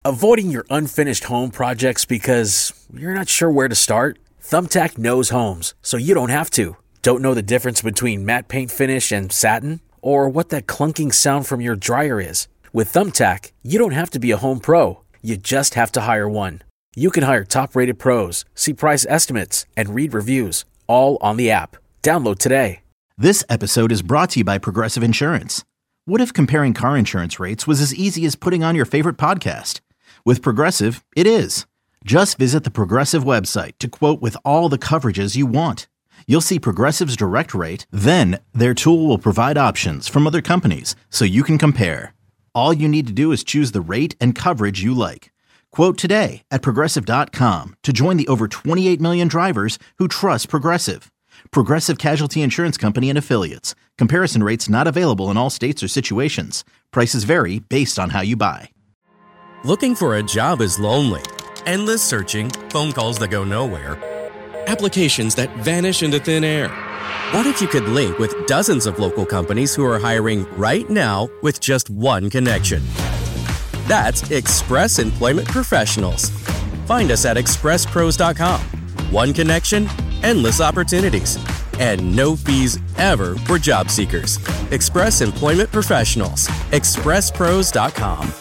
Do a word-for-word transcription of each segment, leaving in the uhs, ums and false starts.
Avoiding your unfinished home projects because you're not sure where to start? Thumbtack knows homes, so you don't have to. Don't know the difference between matte paint finish and satin? Or what that clunking sound from your dryer is? With Thumbtack, you don't have to be a home pro. You just have to hire one. You can hire top-rated pros, see price estimates, and read reviews, all on the app. Download today. This episode is brought to you by Progressive Insurance. What if comparing car insurance rates was as easy as putting on your favorite podcast? With Progressive, it is. Just visit the Progressive website to quote with all the coverages you want. You'll see Progressive's direct rate, then their tool will provide options from other companies so you can compare. All you need to do is choose the rate and coverage you like. Quote today at Progressive dot com to join the over twenty-eight million drivers who trust Progressive. Progressive Casualty Insurance Company and Affiliates. Comparison rates not available in all states or situations. Prices vary based on how you buy. Looking for a job is lonely. Endless searching, phone calls that go nowhere, applications that vanish into thin air. What if you could link with dozens of local companies who are hiring right now with just one connection? That's Express Employment Professionals. Find us at express pros dot com. One connection, endless opportunities, and no fees ever for job seekers. Express Employment Professionals. express pros dot com.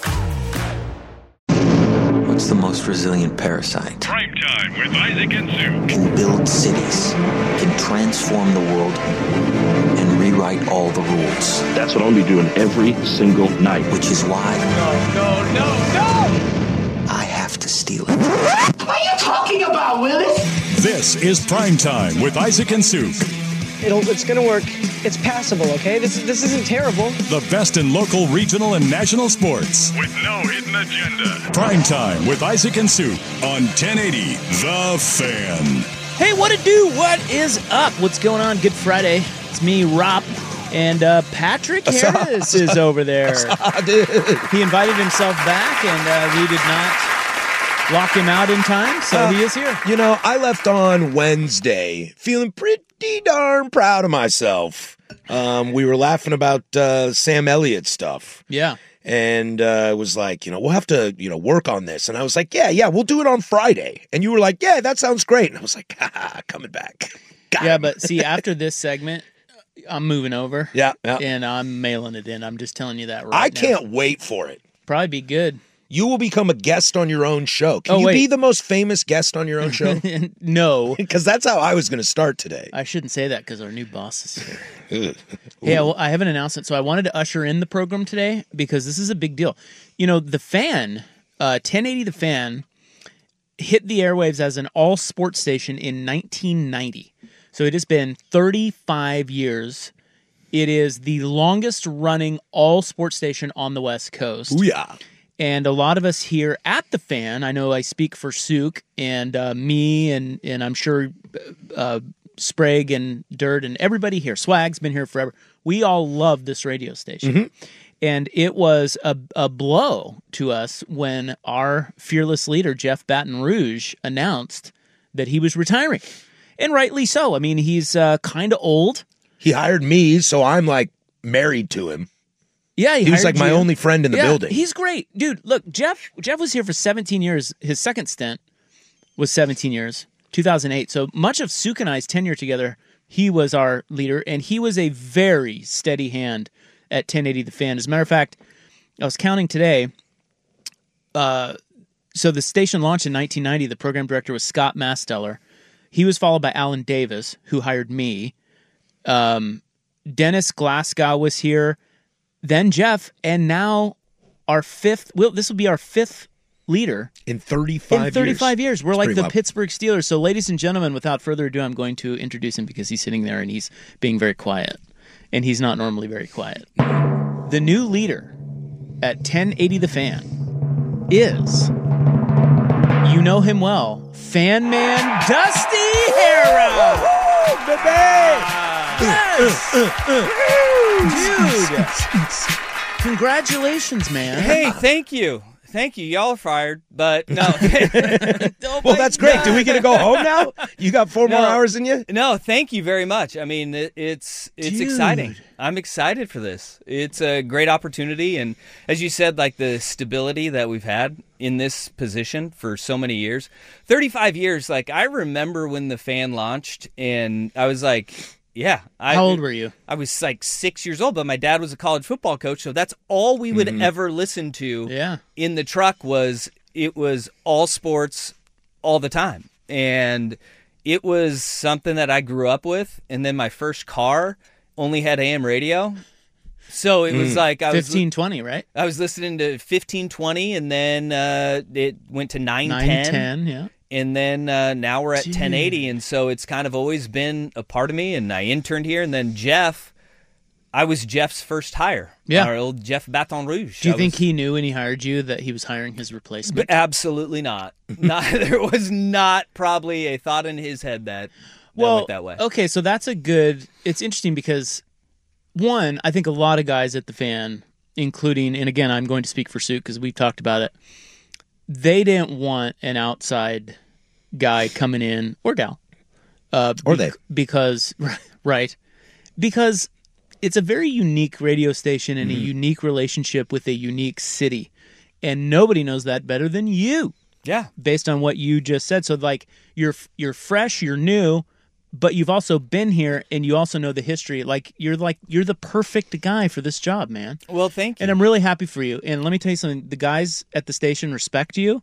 What's the most resilient parasite? Prime Time with Isaac and Sue. Can build cities, can transform the world, and rewrite all the rules. That's what I'll be doing every single night. Which is why... No, no, no, no! I have to steal it. What are you talking about, Willis? This is Prime Time with Isaac and Sue. It'll, it's going to work. It's passable, okay? This, is, this isn't terrible. The best in local, regional, and national sports. With no hidden agenda. Prime Time with Isaac and Sue on ten eighty The Fan. Hey, what it do? What is up? What's going on? Good Friday. It's me, Rob, and uh, Patrick Harris is over there. He invited himself back, and uh, we did not lock him out in time, so uh, he is here. You know, I left on Wednesday feeling pretty darn proud of myself. Um, we were laughing about uh, Sam Elliott stuff. Yeah. And uh, it was like, you know, we'll have to, you know, work on this. And I was like, yeah, yeah, we'll do it on Friday. And you were like, yeah, that sounds great. And I was like, ha, coming back. Got yeah, him. but see, after this segment, I'm moving over. Yeah, yeah. And I'm mailing it in. I'm just telling you that right I now. can't wait for it. Probably be good. You will become a guest on your own show. Can oh, you wait. be the most famous guest on your own show? No. Because that's how I was going to start today. I shouldn't say that because our new boss is here. Hey, well, I have an announcement. So I wanted to usher in the program today because this is a big deal. You know, The Fan, uh, ten eighty The Fan, hit the airwaves as an all-sports station in nineteen ninety. So it has been thirty-five years. It is the longest-running all-sports station on the West Coast. Ooh, yeah. And a lot of us here at The Fan, I know I speak for Souk and uh, me and and I'm sure uh, Sprague and Dirt and everybody here. Swag's been here forever. We all love this radio station. Mm-hmm. And it was a, a blow to us when our fearless leader, Jeff Baton Rouge, announced that he was retiring. And rightly so. I mean, he's uh, kind of old. He hired me, so I'm like married to him. Yeah, he, he was like you. my only friend in the yeah, building. He's great. Dude, look, Jeff Jeff was here for seventeen years. His second stint was seventeen years, two thousand eight. So much of Souk and I's tenure together, he was our leader, and he was a very steady hand at ten eighty The Fan. As a matter of fact, I was counting today. Uh, so the station launched in nineteen ninety. The program director was Scott Masteller. He was followed by Alan Davis, who hired me. Um, Dennis Glasgow was here. Then Jeff, and now our fifth, well, this will be our fifth leader. In thirty-five years. In thirty-five years. years. We're That's like the wild. Pittsburgh Steelers. So ladies and gentlemen, without further ado, I'm going to introduce him because he's sitting there and he's being very quiet. And he's not normally very quiet. The new leader at ten eighty The Fan is, you know him well, Fan Man Dusty Harah. Woo, baby! Yes! Uh, uh, uh. Dude! Congratulations, man. Hey, thank you. thank you. Y'all are fired, but no. oh well, that's great. God. Do we get to go home now? You got four no, more hours in you? No, thank you very much. I mean, it, it's it's Dude. exciting. I'm excited for this. It's a great opportunity, and as you said, like the stability that we've had in this position for so many years, thirty-five years. Like I remember when the Fan launched, and I was like. Yeah. I, How old were you? I was like six years old, but my dad was a college football coach, so that's all we would mm-hmm. ever listen to yeah. in the truck was it was all sports all the time. And it was something that I grew up with. And then my first car only had A M radio. So it was mm. like I was fifteen twenty, right? I was listening to fifteen twenty, and then uh, it went to nine ten. nine ten, yeah. And then uh, now we're at Dude. ten eighty, and so it's kind of always been a part of me, and I interned here, and then Jeff, I was Jeff's first hire. Yeah. Our old Jeff Baton Rouge. Do you I think was, he knew when he hired you that he was hiring his replacement? But absolutely not. not. There was not probably a thought in his head that, that well, went that way. Okay, so that's a good, it's interesting because, one, I think a lot of guys at the Fan, including, and again, I'm going to speak for Suk because we've talked about it, they didn't want an outside guy coming in, or gal. Uh, or they. Be- because, right, because it's a very unique radio station and mm-hmm. a unique relationship with a unique city. And nobody knows that better than you. Yeah. Based on what you just said. So, like, you're you're fresh, you're new, but you've also been here and you also know the history. Like, you're like, you're the perfect guy for this job, man. Well, thank you. And I'm really happy for you. And let me tell you something. The guys at the station respect you,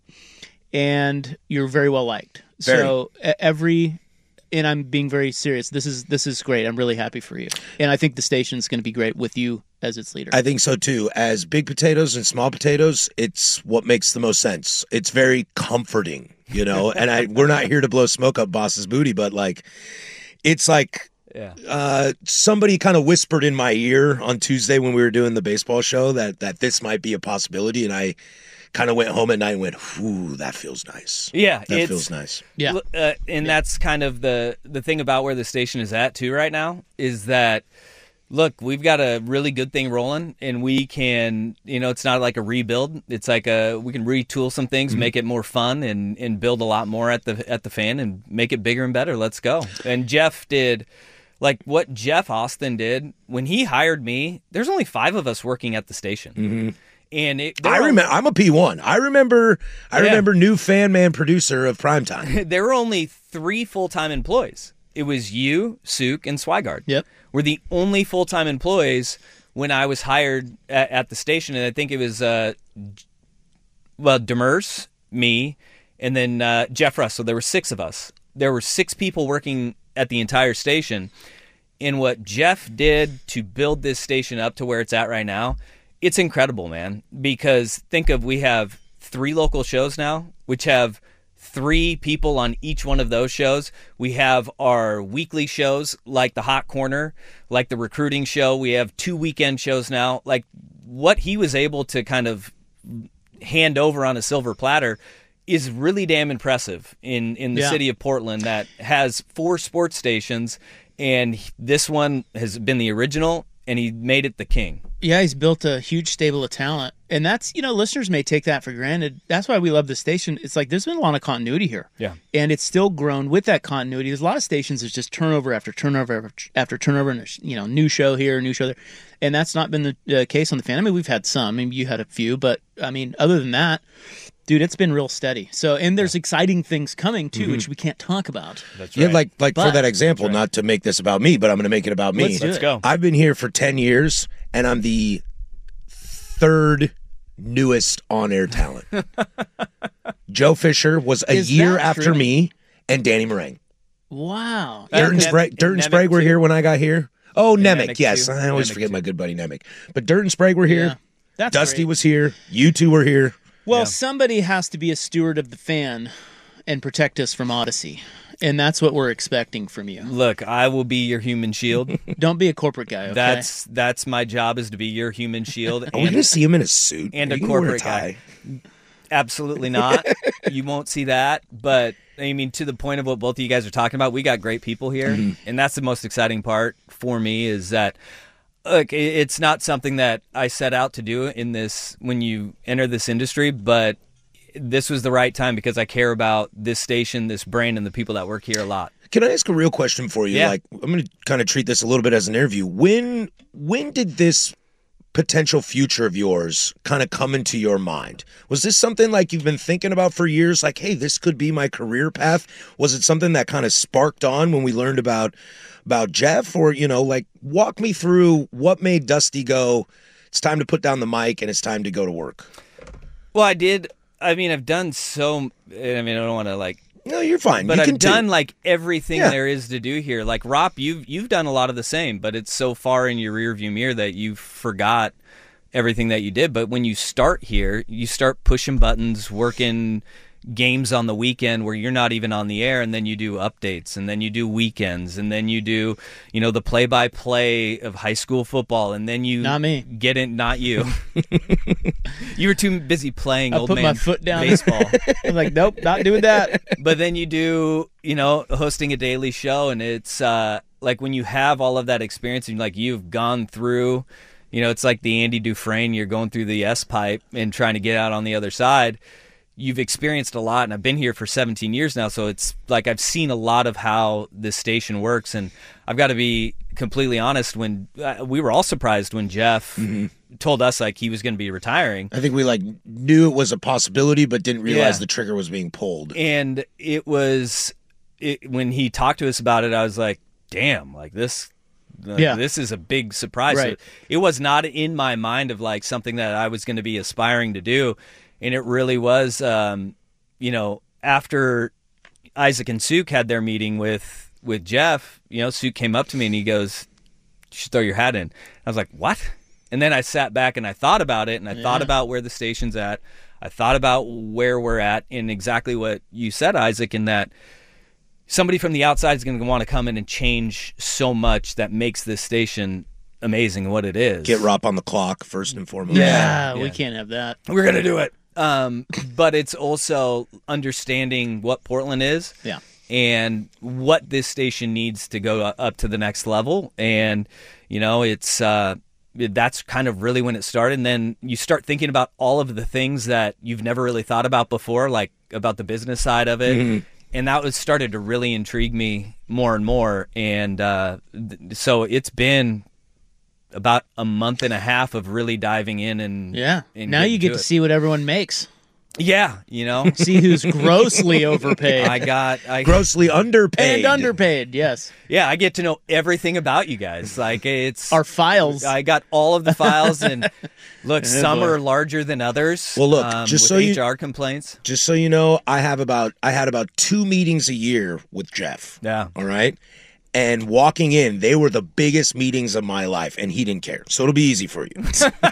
and you're very well liked. Very. So every, and I'm being very serious. This is this is great. I'm really happy for you. And I think the station's going to be great with you as its leader. I think so, too. As big potatoes and small potatoes, it's what makes the most sense. It's very comforting. You know, and I we're not here to blow smoke up Boss's booty, but like, it's like yeah. uh, somebody kind of whispered in my ear on Tuesday when we were doing the baseball show that that this might be a possibility, and I kind of went home at night and went, "Ooh, that feels nice." Yeah, that feels nice. Yeah, uh, and yeah. that's kind of the the thing about where the station is at too right now is that. Look, we've got a really good thing rolling, and we can, you know, it's not like a rebuild. It's like a we can retool some things, mm-hmm. make it more fun, and, and build a lot more at the at the Fan, and make it bigger and better. Let's go. And Jeff did, like what Jeff Austin did when he hired me. There's only five of us working at the station, mm-hmm. and it, I remember. I'm a P one. I remember. I yeah. remember new fan man producer of Primetime. There were only three full time employees. It was you, Suk, and Swigard. Yep. We're the only full-time employees when I was hired at, at the station, and I think it was, uh, well, Demers, me, and then uh, Jeff Russ. So there were six of us. There were six people working at the entire station, and what Jeff did to build this station up to where it's at right now, it's incredible, man, because think of we have three local shows now, which have three people on each one of those shows. We have our weekly shows like the Hot Corner, like the recruiting show. We have two weekend shows now. Like what he was able to kind of hand over on a silver platter is really damn impressive in, in the yeah. city of Portland that has four sports stations, and this one has been the original, and he made it the king. Yeah, he's built a huge stable of talent. And that's, you know, listeners may take that for granted. That's why we love the station. It's like there's been a lot of continuity here. Yeah. And it's still grown with that continuity. There's a lot of stations that's just turnover after turnover after, after turnover, and, you know, new show here, new show there. And that's not been the uh, case on the Fan. I mean, we've had some. I mean, you had a few. But, I mean, other than that, dude, it's been real steady. So, and there's exciting things coming, too, mm-hmm. which we can't talk about. That's right. Yeah, like, like but, for that example, right. not to make this about me, but I'm going to make it about me. Let's, Let's go. I've been here for ten years, and I'm the third newest on-air talent. Joe Fisher was a Is year that after true? me, and Danny Meringue. Wow. Dirt and, Nem- Sprague, Dirt and Nemec Sprague were too. here when I got here. Oh, And Nemec, Nemec yes. too. I always Nemec forget too. my good buddy Nemec. But Dirt and Sprague were here. Yeah. That's Dusty great. was here. You two were here. Well, Yeah. somebody has to be a steward of the Fan and protect us from Odyssey. And that's what we're expecting from you. Look, I will be your human shield. Don't be a corporate guy, okay? That's that's my job, is to be your human shield. Are we going to see him in a suit? and Are a you gonna wear corporate tie? guy. Absolutely not. You won't see that. But, I mean, to the point of what both of you guys are talking about, we got great people here. Mm-hmm. And that's the most exciting part for me is that Look, it's not something that I set out to do in this when you enter this industry, but this was the right time because I care about this station, this brand, and the people that work here a lot. Can I ask a real question for you? Yeah. Like, I'm going to kind of treat this a little bit as an interview. When when did this potential future of yours kind of come into your mind? Was this something like you've been thinking about for years? Like, hey, this could be my career path? Was it something that kind of sparked on when we learned about about Jeff? Or, you know, like, walk me through what made Dusty go, it's time to put down the mic and it's time to go to work. Well, I did. I mean, I've done so. I mean, I don't want to like. No, you're fine. But you I've can done too. like everything Yeah. there is to do here. Like Rop, you've you've done a lot of the same, but it's so far in your rearview mirror that you forgot everything that you did. But when you start here, you start pushing buttons, working games on the weekend where you're not even on the air, and then you do updates, and then you do weekends, and then you do, you know, the play-by-play of high school football, and then you Not me. get in. Not you. You were too busy playing I old put man my foot down. baseball. I'm like, nope, not doing that. But then you do, you know, hosting a daily show, and it's uh, like when you have all of that experience, and like you've gone through, you know, it's like the Andy Dufresne. You're going through the S pipe and trying to get out on the other side. You've experienced a lot, and I've been here for seventeen years now, so it's like I've seen a lot of how this station works, and I've got to be completely honest. When uh, we were all surprised when Jeff mm-hmm. told us like he was going to be retiring. I think we like knew it was a possibility, but didn't realize Yeah. the trigger was being pulled. And it was it, when he talked to us about it, I was like, "Damn! Like this, uh, Yeah. this is a big surprise." Right. So it was not in my mind of like something that I was going to be aspiring to do. And it really was, um, you know, after Isaac and Suk had their meeting with, with Jeff, you know, Suk came up to me and he goes, "You should throw your hat in." I was like, "What?" And then I sat back and I thought about it, and I Yeah. thought about where the station's at. I thought about where we're at, and exactly what you said, Isaac, in that somebody from the outside is going to want to come in and change so much that makes this station amazing what it is. Get Rop on the clock, first and foremost. Yeah, Yeah. we can't have that. We're going to do it. Um, but it's also understanding what Portland is Yeah. and what this station needs to go up to the next level. And, you know, it's uh, that's kind of really when it started. And then you start thinking about all of the things that you've never really thought about before, like about the business side of it. Mm-hmm. And that was started to really intrigue me more and more. And uh, th- so it's been about a month and a half of really diving in and Yeah. and Now getting you get to to it. see what everyone makes. Yeah, you know, See who's grossly overpaid I got I Grossly underpaid. and underpaid. Yes. yeah, I get to know everything about you guys. Like it's Our files. I got all of the files, and look, some boy. are larger than others. Well, look, um, just with so you- H R complaints. Just so you know, I have about I had about two meetings a year with Jeff. Yeah, All right. And walking in, they were the biggest meetings of my life, and he didn't care. So it'll be easy for you.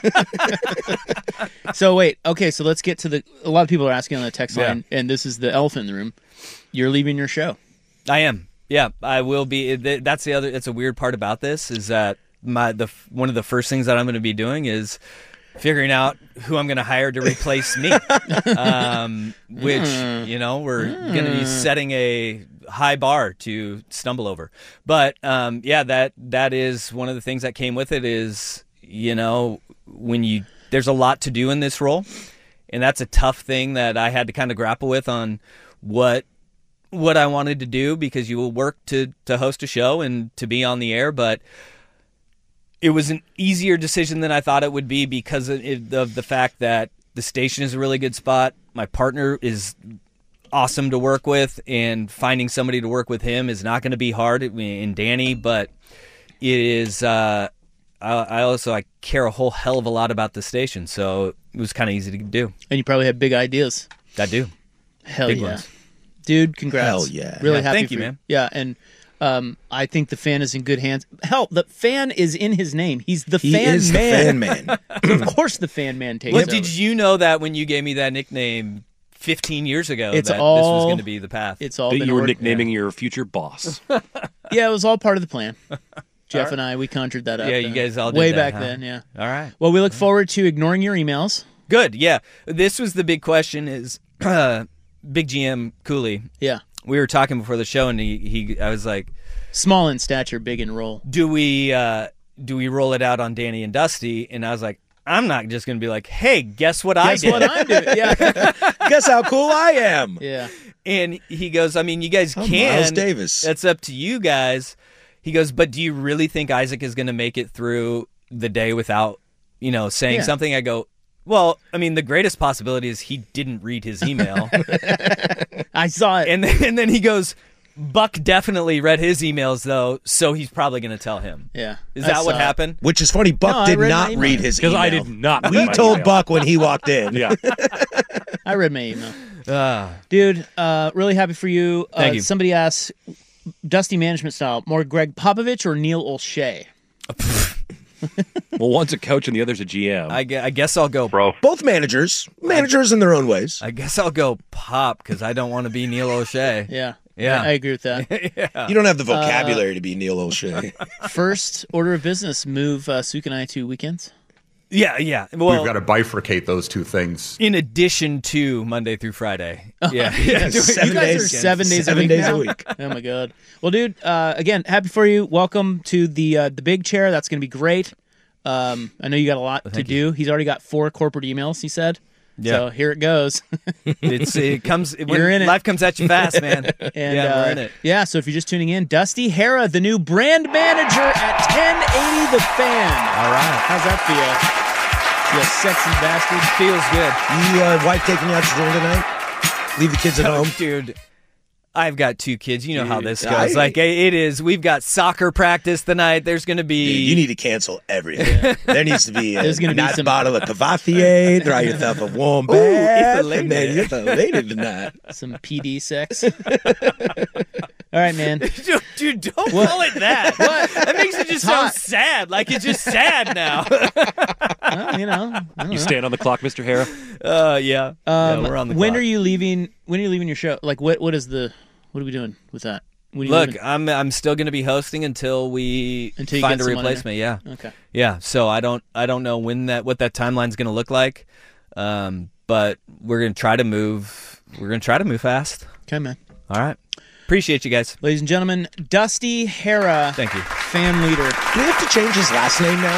So wait, okay, so let's get to the. A lot of people are asking on the text Yeah. line, and this is the elephant in the room. You're leaving your show. I am. Yeah, I will be. th- That's the other. That's a weird part about this is that my the one of the first things that I'm going to be doing is figuring out who I'm going to hire to replace me. um, which you know we're going to be setting a high bar to stumble over. But um, yeah, that that is one of the things that came with it. Is you know when you there's a lot to do in this role, and that's a tough thing that I had to kind of grapple with on what. what I wanted to do, because you will work to, to host a show and to be on the air, but it was an easier decision than I thought it would be because of, of the fact that the station is a really good spot. My partner is awesome to work with, and finding somebody to work with him is not going to be hard in Danny, but it is, uh, I, I also, I care a whole hell of a lot about the station. So it was kind of easy to do. And you probably have big ideas. I do. Hell Big yeah. ones. Dude, congrats. Hell yeah. Really Yeah, happy thank for you, man. Yeah, and um, I think the fan is in good hands. Hell, the fan is in his name. He's the He fan is man. the fan man. Of course the fan man takes Well, over. did you know that when you gave me that nickname fifteen years ago, It's that all- this was going to be the path? It's all That been you were ordered- nicknaming your future boss. Yeah, it was all part of the plan. Jeff and I, we conjured that up. Yeah, you uh, guys all did way that, back huh? then, yeah. All right. Well, we look forward to ignoring your emails. Good. Yeah. This was the big question is uh, Big G M Cooley. Yeah. We were talking before the show, and he, he I was like, Small in stature, big in role. do we uh, do we roll it out on Danny and Dusty? And I was like, I'm not just going to be like, hey, guess what Guess I did? what I'm doing? Yeah. Guess how cool I am. Yeah. And he goes, I mean, you guys I'm can. Miles Davis. That's up to you guys. He goes, but do you really think Isaac is going to make it through the day without, you know, saying Yeah. something? I go, well, I mean, the greatest possibility is he didn't read his email. I saw it. And then, and then he goes, Buck definitely read his emails, though, so he's probably going to tell him. Yeah. Is I that what saw it. happened? Which is funny. Buck No, I did read not my email. read his email. Because I did not. We read my told email. Buck when he walked in. Yeah. I read my email. Uh, Dude, uh, really happy for you. Uh, Thank you. Somebody asked, Dusty management style, more Greg Popovich or Neil O'Shea? Well, one's a coach and the other's a G M. I, gue- I guess I'll go. Bro. Both managers. Managers in their own ways. I guess I'll go Pop because I don't want to be Neil O'Shea. Yeah. Yeah. I agree with that. Yeah. You don't have the vocabulary to be Neil O'Shea. First order of business, move uh, Suk and I to weekends. Yeah, yeah. Well, We've got to bifurcate those two things. in addition to Monday through Friday. Yeah. Yeah, you seven guys days, are seven days seven a week days now? a week. Oh my god. Well, dude, uh, again, happy for you. Welcome to the uh, the big chair. That's going to be great. Um, I know you got a lot to do. He's already got four corporate emails. He said. Yeah. So here it goes. It's it comes when You're in it. life comes at you fast, man. And, yeah, uh, we're in it. Yeah, so if you're just tuning in, Dusty Hara, the new brand manager at ten eighty The Fan. All right. How's that feel? You sexy bastard. Feels good. You uh, wife taking you out to dinner tonight? Leave the kids at home? Dude, I've got two kids. You know how this goes. I- like it is. We've got soccer practice tonight. There's going to be. Dude, you need to cancel everything. There needs to be a There's gonna be nice some- bottle of Cavassier, throw yourself a warm bath, and then you're the lady tonight. Some P D sex. All right, man. Dude, dude, don't What? call it that. What? That makes it just It's sound hot. sad. Like it's just sad now. Well, you know. I don't You know. stand on the clock, Mister Hara? Uh, yeah. Um, yeah, we're on the when clock. are you leaving? When are you leaving your show? Like, what? What is the? What are we doing with that? When are you Look, leaving? I'm I'm still going to be hosting until we Until you find get a someone in replacement. Yeah. Okay. Yeah. So I don't I don't know when that what that timeline's going to look like, um, but we're going to try to move. We're going to try to move fast. Okay, man. All right. Appreciate you guys. Ladies and gentlemen, Dusty Hara, Thank you. fan leader. Do we have to change his last name now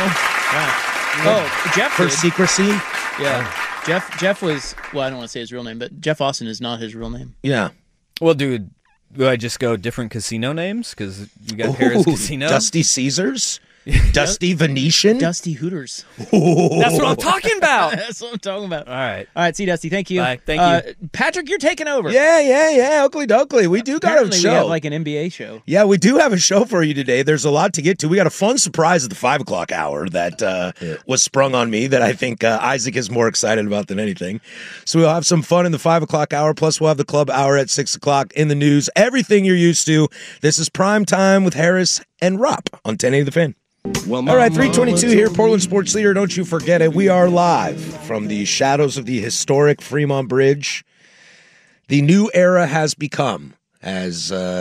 Oh, Jeff for did. secrecy? Yeah. Jeff Jeff was, well, I don't want to say his real name, but Jeff Austin is not his real name. Yeah. Well, dude, do I just go different casino names? Because you got Harris Ooh, Casino. Dusty Caesars? Dusty Venetian? Dusty Hooters. That's what I'm talking about. That's what I'm talking about. All right. All right, see, Dusty, thank you. Bye. Thank Uh, you. Patrick, you're taking over. Yeah, yeah, yeah. Oakley Dokley. We do got a Apparently show. we have like an N B A show. Yeah, we do have a show for you today. There's a lot to get to. We got a fun surprise at the five o'clock hour that uh, was sprung on me that I think uh, Isaac is more excited about than anything. So we'll have some fun in the five o'clock hour. Plus, we'll have the club hour at six o'clock in the news. Everything you're used to. This is Prime Time with Harris and Rupp on ten eighty The Fan. All right, three twenty-two here, Portland Sports Leader. Don't you forget it. We are live from the shadows of the historic Fremont Bridge. The new era has become as uh,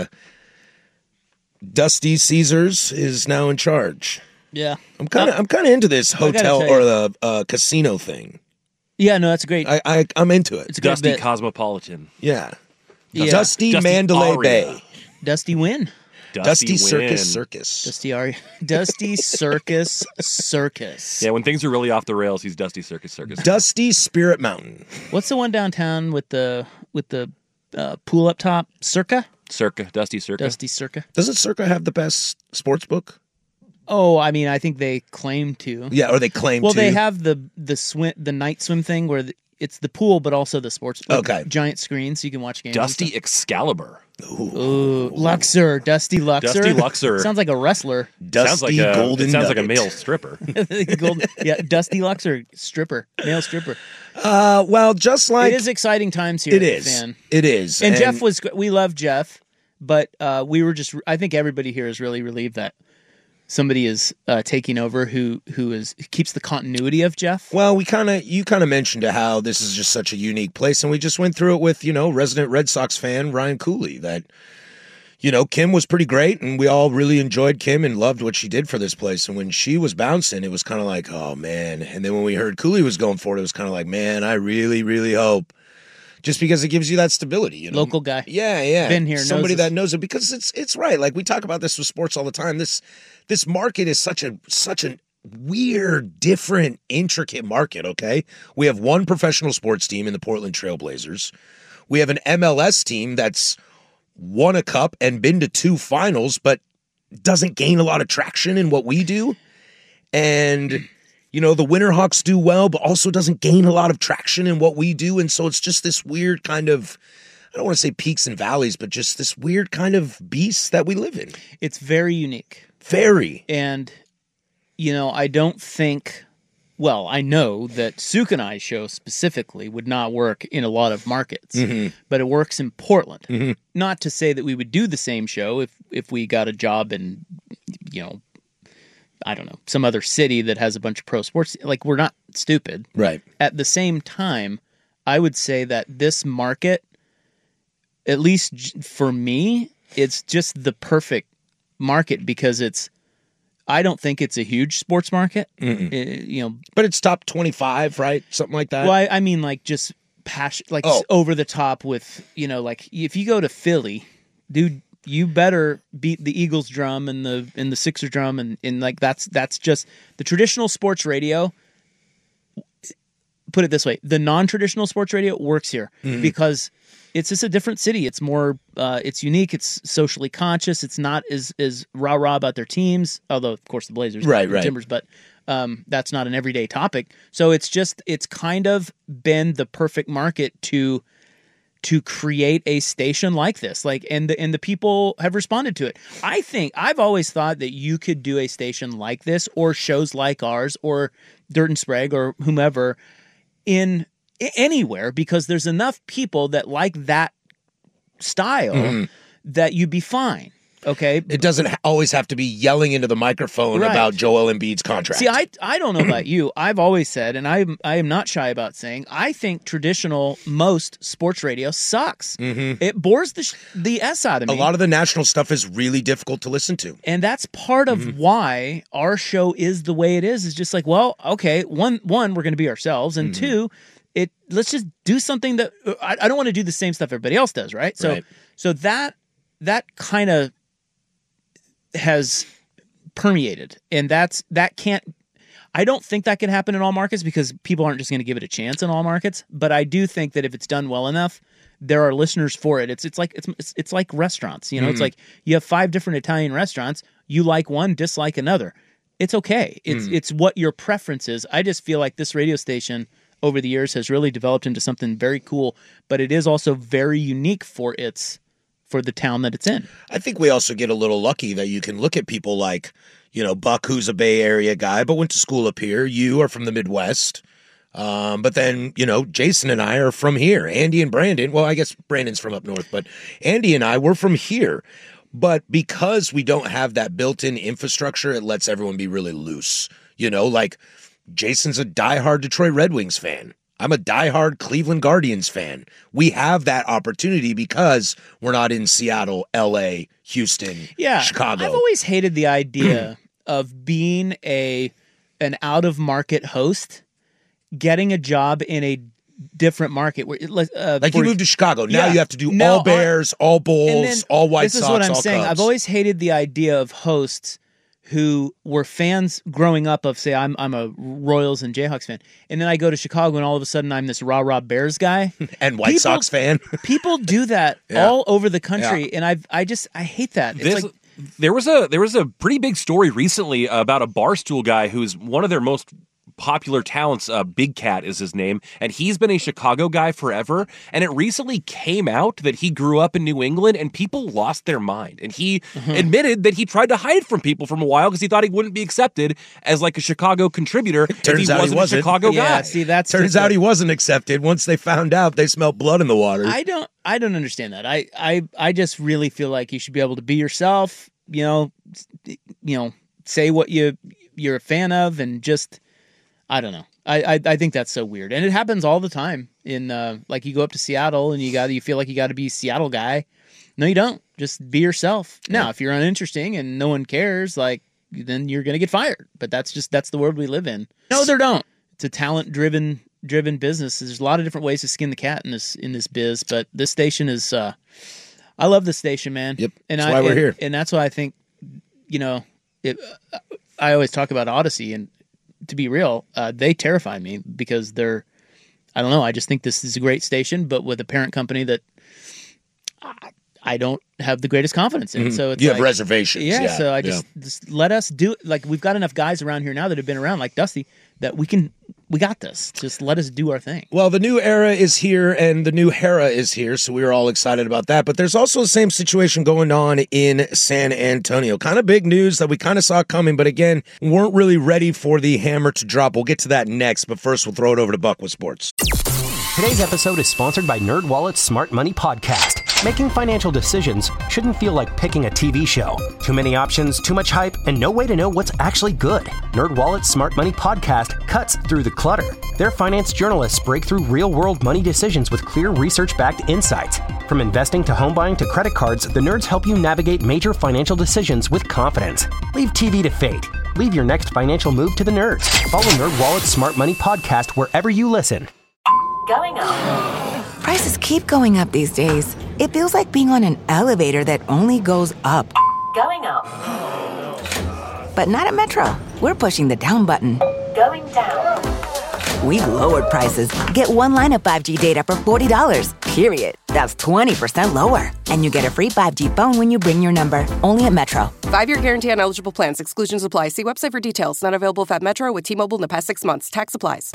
Dusty Caesars is now in charge. Yeah. I'm kind of I'm kind of into this I gotta hotel tell or you. the uh, casino thing. Yeah, no, that's great. I, I I'm into it. It's a good Dusty bit. Cosmopolitan. Yeah, Yeah. Dusty, Dusty Mandalay Aria. Bay, Dusty Win. Dusty, Win. Circus Circus. Dusty Ari. Dusty Circus Circus. Yeah, when things are really off the rails, he's Dusty Circus Circus. Dusty Spirit Mountain. What's the one downtown with the with the uh, pool up top? Circa? Circa. Dusty Circa. Dusty Circa. Doesn't Circa have the best sports book? Oh, I mean, I think they claim to. Yeah, or they claim Well, to. they have the the swim the night swim thing where the, it's the pool, but also the sports. like, Okay. Giant screen, so you can watch games. and Dusty stuff. Excalibur. Ooh, Luxor, Dusty Luxor. Dusty Luxor. Sounds like a wrestler. Dusty sounds like a, Golden it sounds like a Nugget. male stripper. Gold, yeah, Dusty Luxor, stripper, male stripper. Uh, well, just like it is exciting times here. it at the is. Fan. It is. And, Jeff was. We love Jeff, but uh, we were just. I think everybody here is really relieved that somebody is uh, taking over who who is keeps the continuity of Jeff. Well, we kind of you kind of mentioned how this is just such a unique place, and we just went through it with you know resident Red Sox fan Ryan Cooley. That you know Kim was pretty great, and we all really enjoyed Kim and loved what she did for this place. And when she was bouncing, it was kind of like, oh man. And then when we heard Cooley was going for it, it was kind of like, man, I really, really hope just because it gives you that stability. You know? Local guy. Yeah, yeah. Been here, Somebody knows that knows it, because it's it's right. Like we talk about this with sports all the time. This this market is such a such a weird, different, intricate market. Okay, we have one professional sports team in the Portland Trailblazers. We have an M L S team that's won a cup and been to two finals, but doesn't gain a lot of traction in what we do. And you know, the Winterhawks do well, but also doesn't gain a lot of traction in what we do. And so it's just this weird kind of, I don't want to say peaks and valleys, but just this weird kind of beast that we live in. It's very unique. Very. And, you know, I don't think, well, I know that Suk and I's show specifically would not work in a lot of markets, mm-hmm. but it works in Portland. Mm-hmm. Not to say that we would do the same show if, if we got a job in, you know, I don't know, some other city that has a bunch of pro sports. Like, we're not stupid. Right. At the same time, I would say that this market, at least for me, it's just the perfect market because it's, I don't think it's a huge sports market. It, you know, but it's top twenty-five, right? Something like that. Well, I, I mean, like just passion, like oh. over the top with, you know, like if you go to Philly, dude, you better beat the Eagles drum and the and the Sixers drum and, and like that's that's just the traditional sports radio. Put it this way, the non-traditional sports radio works here mm-hmm. because it's just a different city. It's more, uh, it's unique. It's socially conscious. It's not as as rah rah about their teams. Although, of course, the Blazers, right, the right. Timbers, but um, that's not an everyday topic. So it's just it's kind of been the perfect market to to create a station like this. Like, and the and the people have responded to it. I think I've always thought that you could do a station like this or shows like ours or Dirt and Sprague or whomever in anywhere because there's enough people that like that style mm-hmm. that you'd be fine. Okay. It doesn't always have to be yelling into the microphone right. about Joel Embiid's contract. See, I I don't know about you. I've always said, and I I am not shy about saying, I think traditional most sports radio sucks. Mm-hmm. It bores the the s out of me. A lot of the national stuff is really difficult to listen to, and that's part of mm-hmm. why our show is the way it is. Is just like, well, okay, one one we're going to be ourselves, and mm-hmm. two, it let's just do something that I, I don't want to do the same stuff everybody else does, right? So right. so that that kind of has permeated, and that's that can't I don't think that can happen in all markets because people aren't just going to give it a chance in all markets, but I do think that if it's done well enough, there are listeners for it. It's it's like it's it's, it's like restaurants, you know, mm. it's like you have five different Italian restaurants, you like one, dislike another. It's okay. It's mm. it's what your preference is. I just feel like this radio station over the years has really developed into something very cool, but it is also very unique for its for the town that it's in. I think we also get a little lucky that you can look at people like, you know, Buck, who's a Bay Area guy, but went to school up here. You are from the Midwest. Um, but then, you know, Jason and I are from here. Andy and Brandon, well, I guess Brandon's from up north, but Andy and I, we're from here. But because we don't have that built-in infrastructure, it lets everyone be really loose. You know, like Jason's a diehard Detroit Red Wings fan. I'm a diehard Cleveland Guardians fan. We have that opportunity because we're not in Seattle, L A, Houston, yeah, Chicago. I've always hated the idea of being a an out-of-market host, getting a job in a different market. Where, uh, like you moved to Chicago. Now yeah, you have to do now, all Bears, all Bulls, all White Sox, Sox, all This is what I'm saying. Cubs. I've always hated the idea of hosts who were fans growing up of, say, I'm I'm a Royals and Jayhawks fan, and then I go to Chicago and all of a sudden I'm this rah-rah Bears guy. and White people, Sox fan. People do that yeah. all over the country, yeah. and I I just, I hate that. It's this, like, there was a there was a pretty big story recently about a Barstool guy who's one of their most popular talents. uh, Big Cat is his name, and he's been a Chicago guy forever, and it recently came out that he grew up in New England, and people lost their mind, and he mm-hmm. admitted that he tried to hide from people from a while because he thought he wouldn't be accepted as like a Chicago contributor if Turns he out wasn't, he wasn't a Chicago yeah, guy. See, that's Turns out he wasn't accepted. Once they found out, they smelled blood in the water. I don't I don't understand that. I, I, I just really feel like you should be able to be yourself, you know, you know, say what you you're a fan of, and just I don't know. I, I I think that's so weird, and it happens all the time. In uh, like you go up to Seattle and you got you feel like you got to be a Seattle guy. No, you don't. Just be yourself. Now, yeah. if you're uninteresting and no one cares, like then you're gonna get fired. But that's just that's the world we live in. No, they don't. It's a talent driven driven business. There's a lot of different ways to skin the cat in this in this biz, but this station is. Uh, I love this station, man. Yep, and that's I, why we're and, here. And that's why I think, you know, it, I always talk about Odyssey, and to be real, uh, they terrify me because they're. I don't know. I just think this is a great station, but with a parent company that I, I don't have the greatest confidence in. Mm-hmm. So it's you like, have reservations. Yeah, Yeah. So I just, yeah. just let us do it. Like we've got enough guys around here now that have been around, like Dusty, that we can. We got this. Just let us do our thing. Well, the new era is here and the new Hera is here, so we are all excited about that. But there's also the same situation going on in San Antonio. Kind of big news that we kind of saw coming, but again, weren't really ready for the hammer to drop. We'll get to that next, but first we'll throw it over to Buck with sports. Today's episode is sponsored by NerdWallet's Smart Money Podcast. Making financial decisions shouldn't feel like picking a T V show. Too many options, too much hype, and no way to know what's actually good. NerdWallet's Smart Money Podcast cuts through the clutter. Their finance journalists break through real-world money decisions with clear research-backed insights. From investing to home buying to credit cards, the nerds help you navigate major financial decisions with confidence. Leave T V to fate. Leave your next financial move to the nerds. Follow NerdWallet's Smart Money Podcast wherever you listen. Going up. Prices keep going up these days. It feels like being on an elevator that only goes up. Going up. But not at Metro. We're pushing the down button. Going down. We've lowered prices. Get one line of five G data for forty dollars, period. That's twenty percent lower. And you get a free five G phone when you bring your number. Only at Metro. Five-year guarantee on eligible plans. Exclusions apply. See website for details. Not available if at Metro with T-Mobile in the past six months. Tax applies.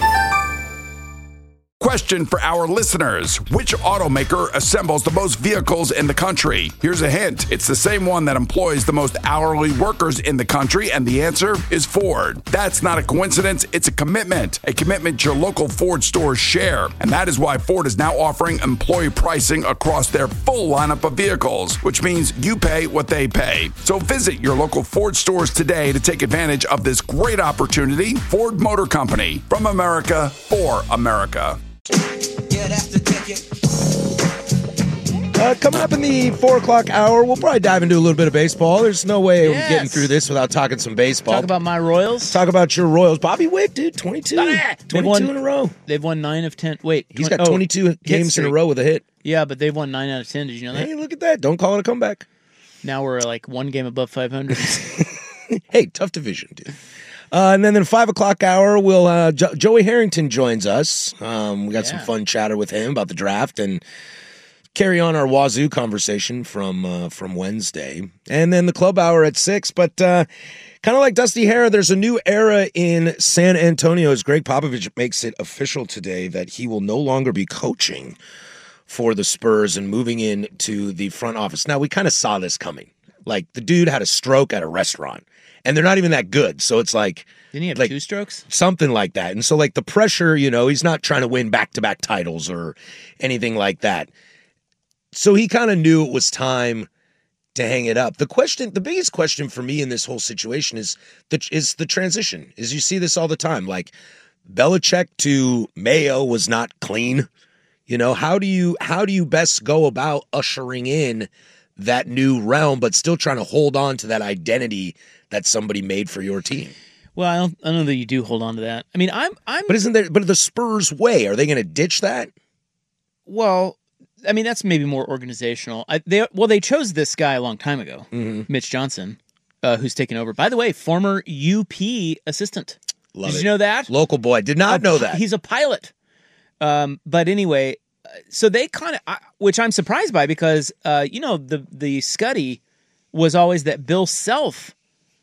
Question for our listeners. Which automaker assembles the most vehicles in the country? Here's a hint. It's the same one that employs the most hourly workers in the country, and the answer is Ford. That's not a coincidence. It's a commitment. A commitment your local Ford stores share. And that is why Ford is now offering employee pricing across their full lineup of vehicles, which means you pay what they pay. So visit your local Ford stores today to take advantage of this great opportunity. Ford Motor Company. From America, for America. Yeah, that's the ticket. Uh, coming up in the four o'clock hour, we'll probably dive into a little bit of baseball. There's no way Yes. we're getting through this without talking some baseball. Talk about my Royals. Talk about your Royals. Bobby Witt, dude, twenty-two. Ah, they've twenty-two won- in a row. They've won nine of ten. Wait, He's twen- got oh, twenty-two hit games in a streak. row with a hit. Yeah, but they've won nine out of ten. Did you know that? Hey, look at that. Don't call it a comeback. Now we're like one game above five hundred. Hey, tough division, dude. Uh, and then in the five o'clock hour, we'll uh, jo- Joey Harrington joins us. Um, we got some Yeah. fun chatter with him about the draft and carry on our Wazoo conversation from uh, from Wednesday. And then the club hour at six. But uh, kind of like Dusty Hera, there's a new era in San Antonio as Greg Popovich makes it official today that he will no longer be coaching for the Spurs and moving into the front office. Now, we kind of saw this coming. Like, the dude had a stroke at a restaurant, and they're not even that good. So it's like... Didn't he have like, two strokes? Something like that. And so, like, the pressure, you know, he's not trying to win back-to-back titles or anything like that. So he kind of knew it was time to hang it up. The question, the biggest question for me in this whole situation is the, is the transition. Is you see this all the time. Like, Belichick to Mayo was not clean. You know, how do you how do you best go about ushering in that new realm, but still trying to hold on to that identity that somebody made for your team? Well, I don't, I don't know that you do hold on to that. I mean, I'm, I'm. But isn't there? But the Spurs way, are they going to ditch that? Well, I mean, that's maybe more organizational. I, they well, they chose this guy a long time ago, mm-hmm. Mitch Johnson, uh, who's taken over. By the way, former U P assistant. Love Did it. you know that? Local boy. Did not A know pi- that. He's a pilot. Um, but anyway, uh, so they kind of, which I'm surprised by because, uh, you know, the the Scuddy was always that Bill Self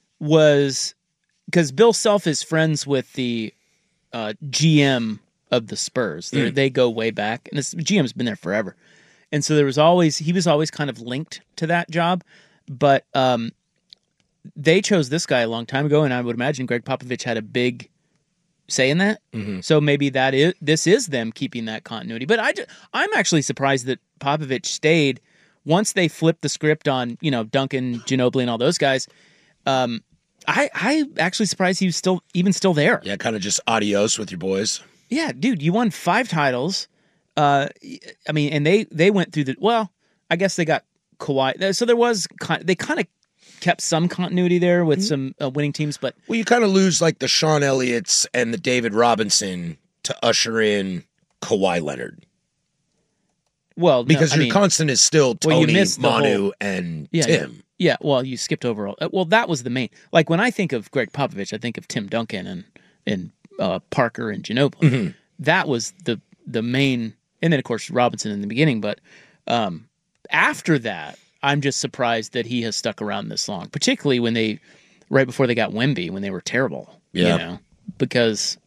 was, because Bill Self is friends with the uh, G M of the Spurs. Mm. They go way back, and this G M's been there forever. And so there was always, he was always kind of linked to that job. But um, they chose this guy a long time ago, and I would imagine Greg Popovich had a big say in that. Mm-hmm. So maybe that is this is them keeping that continuity. But I just, I'm actually surprised that Popovich stayed once they flipped the script on, you know, Duncan, Ginobili, and all those guys. Um, I I actually surprised he was still even still there. Yeah, kind of just adios with your boys. Yeah, dude, you won five titles. Uh, I mean, and they they went through the well. I guess they got Kawhi, so there was they kind of kept some continuity there with mm-hmm. some uh, winning teams, but well, you kind of lose like the Sean Elliott's and the David Robinson to usher in Kawhi Leonard? Well, because no, your I mean, constant is still Tony, well, you missed the Manu, whole- and yeah, Tim. Yeah, well, you skipped over all. uh, Well, that was the main. Like when I think of Greg Popovich, I think of Tim Duncan and and uh, Parker and Ginobili. Mm-hmm. That was the the main, and then of course Robinson in the beginning. But um, after that, I'm just surprised that he has stuck around this long, particularly when they right before they got Wemby when they were terrible. Yeah. You know, because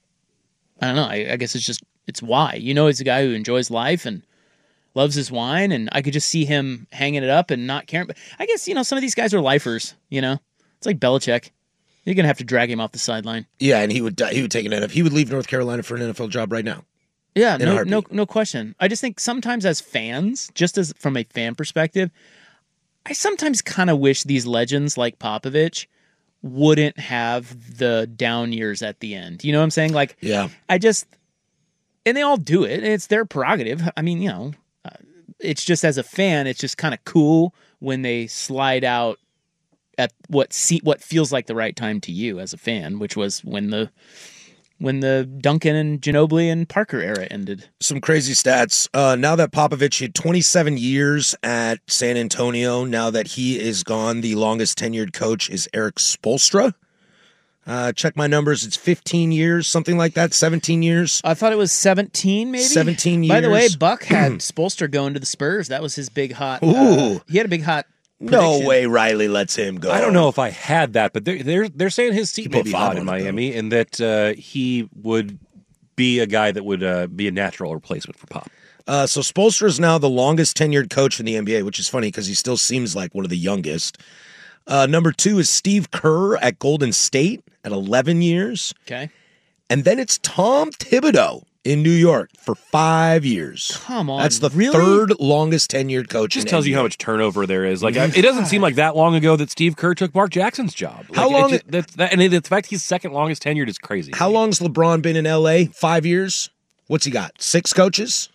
I don't know. I, I guess it's just it's why you know he's a guy who enjoys life and loves his wine, and I could just see him hanging it up and not caring. But I guess, you know, some of these guys are lifers, you know? It's like Belichick. You're going to have to drag him off the sideline. Yeah, and he would he would take an N F L. He would leave North Carolina for an N F L job right now. Yeah, In a no, heartbeat. no, no question. I just think sometimes as fans, just as from a fan perspective, I sometimes kind of wish these legends like Popovich wouldn't have the down years at the end. You know what I'm saying? Like, Yeah. I just, and they all do it. It's their prerogative. I mean, you know, uh, it's just as a fan, it's just kind of cool when they slide out at what see what feels like the right time to you as a fan, which was when the when the Duncan and Ginobili and Parker era ended. Some crazy stats. Uh, now that Popovich had twenty-seven years at San Antonio, now that he is gone, the longest tenured coach is Eric Spoelstra. Uh, check my numbers. It's fifteen years, something like that, seventeen years. I thought it was seventeen, maybe? seventeen years. By the way, Buck had Spoelstra going to the Spurs. That was his big hot. Ooh. Uh, he had a big hot. No prediction. way Riley lets him go. I don't know if I had that, but they're they're, they're saying his He seat put may be five hot in on it, though. Miami, and that uh, he would be a guy that would uh, be a natural replacement for Pop. Uh, so Spoelstra is now the longest tenured coach in the N B A, which is funny because he still seems like one of the youngest. Uh, number two is Steve Kerr at Golden State at eleven years. Okay. And then it's Tom Thibodeau in New York for five years. Come on, That's the really? third longest tenured coach. Just in tells N B A. you how much turnover there is. Like it doesn't seem like that long ago that Steve Kerr took Mark Jackson's job. Like, How long- It just, that, that, and the fact he's second longest tenured is crazy. How long's LeBron been in L A? Five years. What's he got? Six coaches.